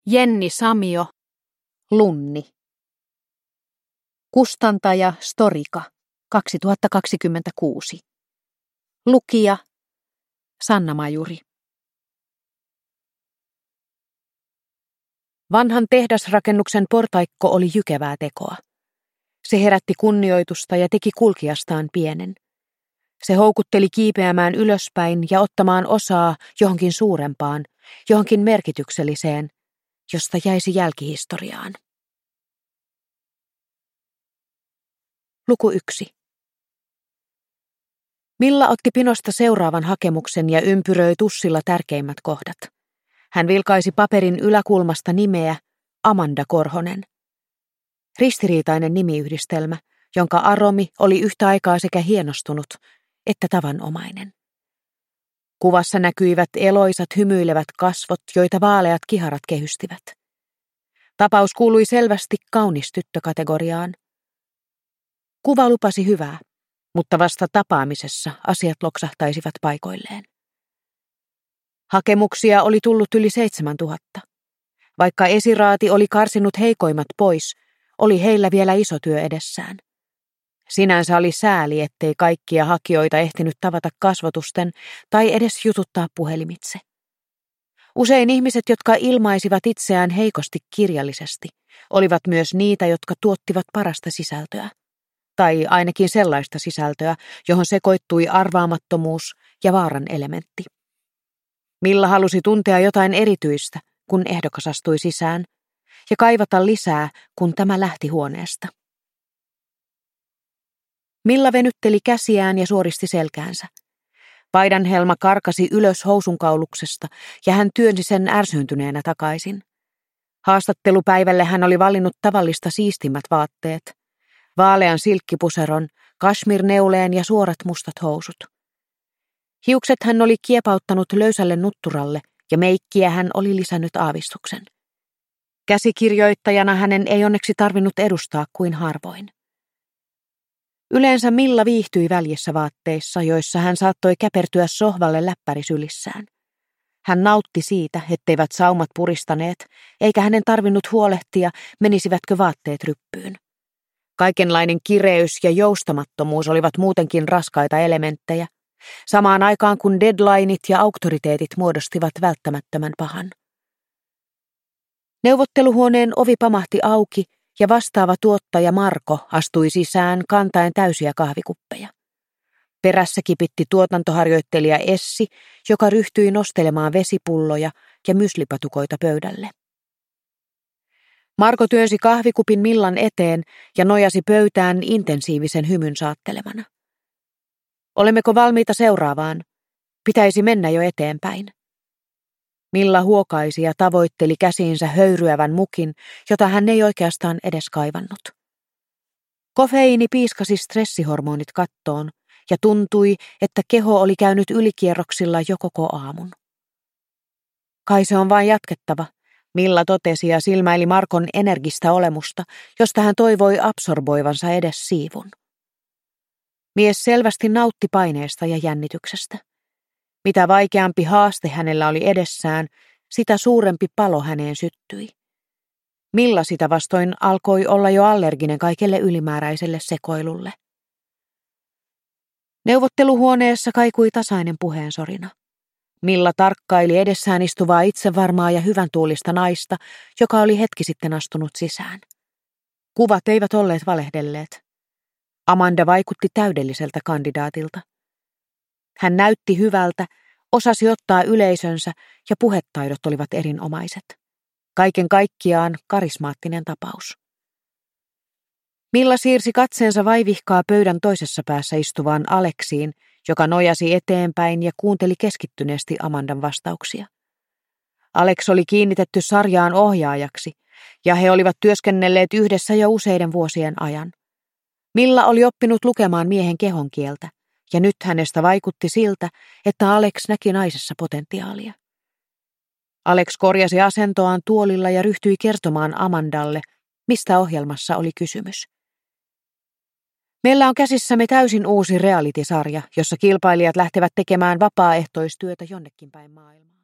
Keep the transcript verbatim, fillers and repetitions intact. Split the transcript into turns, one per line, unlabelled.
Jenni Samio, Lunni. Kustantaja Storika, kaksituhattakaksikymmentäkuusi. Lukija Sanna Majuri. Vanhan tehdasrakennuksen portaikko oli jykevää tekoa. Se herätti kunnioitusta ja teki kulkijastaan pienen. Se houkutteli kiipeämään ylöspäin ja ottamaan osaa johonkin suurempaan, johonkin merkitykselliseen, josta jäisi jälkihistoriaan. Luku yksi. Milla otti pinosta seuraavan hakemuksen ja ympyröi tussilla tärkeimmät kohdat. Hän vilkaisi paperin yläkulmasta nimeä Amanda Korhonen. Ristiriitainen nimiyhdistelmä, jonka aromi oli yhtä aikaa sekä hienostunut että tavanomainen. Kuvassa näkyivät eloisat hymyilevät kasvot, joita vaaleat kiharat kehystivät. Tapaus kuului selvästi kaunis tyttökategoriaan. Kuva lupasi hyvää, mutta vasta tapaamisessa asiat loksahtaisivat paikoilleen. Hakemuksia oli tullut yli seitsemäntuhatta. Vaikka esiraati oli karsinut heikoimmat pois, oli heillä vielä iso työ edessään. Sinänsä oli sääli, ettei kaikkia hakijoita ehtinyt tavata kasvotusten tai edes jututtaa puhelimitse. Usein ihmiset, jotka ilmaisivat itseään heikosti kirjallisesti, olivat myös niitä, jotka tuottivat parasta sisältöä. Tai ainakin sellaista sisältöä, johon sekoittui arvaamattomuus ja vaaran elementti. Milla halusi tuntea jotain erityistä, kun ehdokas astui sisään, ja kaivata lisää, kun tämä lähti huoneesta. Milla venytteli käsiään ja suoristi selkäänsä. Paidanhelma karkasi ylös housunkauluksesta ja hän työnsi sen ärsyyntyneenä takaisin. Haastattelupäivälle hän oli valinnut tavallista siistimmät vaatteet. Vaalean silkkipuseron, kashmirneuleen ja suorat mustat housut. Hiukset hän oli kiepauttanut löysälle nutturalle ja meikkiä hän oli lisännyt aavistuksen. Käsikirjoittajana hänen ei onneksi tarvinnut edustaa kuin harvoin. Yleensä Milla viihtyi väljissä vaatteissa, joissa hän saattoi käpertyä sohvalle läppäri sylissään. Hän nautti siitä, etteivät saumat puristaneet, eikä hänen tarvinnut huolehtia, menisivätkö vaatteet ryppyyn. Kaikenlainen kireys ja joustamattomuus olivat muutenkin raskaita elementtejä, samaan aikaan kun deadlineit ja auktoriteetit muodostivat välttämättömän pahan. Neuvotteluhuoneen ovi pamahti auki ja vastaava tuottaja Marko astui sisään kantaen täysiä kahvikuppeja. Perässä kipitti tuotantoharjoittelija Essi, joka ryhtyi nostelemaan vesipulloja ja myslipatukoita pöydälle. Marko työnsi kahvikupin Millan eteen ja nojasi pöytään intensiivisen hymyn saattelemana. Olemmeko valmiita seuraavaan? Pitäisi mennä jo eteenpäin. Milla huokaisi ja tavoitteli käsiinsä höyryävän mukin, jota hän ei oikeastaan edes kaivannut. Kofeiini piiskasi stressihormonit kattoon ja tuntui, että keho oli käynyt ylikierroksilla jo koko aamun. Kai se on vain jatkettava, Milla totesi ja silmäili Markon energistä olemusta, josta hän toivoi absorboivansa edes siivun. Mies selvästi nautti paineesta ja jännityksestä. Mitä vaikeampi haaste hänellä oli edessään, sitä suurempi palo häneen syttyi. Milla sitä vastoin alkoi olla jo allerginen kaikelle ylimääräiselle sekoilulle. Neuvotteluhuoneessa kaikui tasainen puheensorina. Milla tarkkaili edessään istuvaa itsevarmaa ja hyvän tuulista naista, joka oli hetki sitten astunut sisään. Kuvat eivät olleet valehdelleet. Amanda vaikutti täydelliseltä kandidaatilta. Hän näytti hyvältä, osasi ottaa yleisönsä ja puhetaidot olivat erinomaiset. Kaiken kaikkiaan karismaattinen tapaus. Milla siirsi katseensa vaivihkaa pöydän toisessa päässä istuvaan Aleksiin, joka nojasi eteenpäin ja kuunteli keskittyneesti Amandan vastauksia. Alex oli kiinnitetty sarjaan ohjaajaksi, ja he olivat työskennelleet yhdessä jo useiden vuosien ajan. Milla oli oppinut lukemaan miehen kehonkieltä, ja nyt hänestä vaikutti siltä, että Alex näki naisessa potentiaalia. Alex korjasi asentoaan tuolilla ja ryhtyi kertomaan Amandalle, mistä ohjelmassa oli kysymys. Meillä on käsissämme täysin uusi reality-sarja, jossa kilpailijat lähtevät tekemään vapaaehtoistyötä jonnekin päin maailmaa.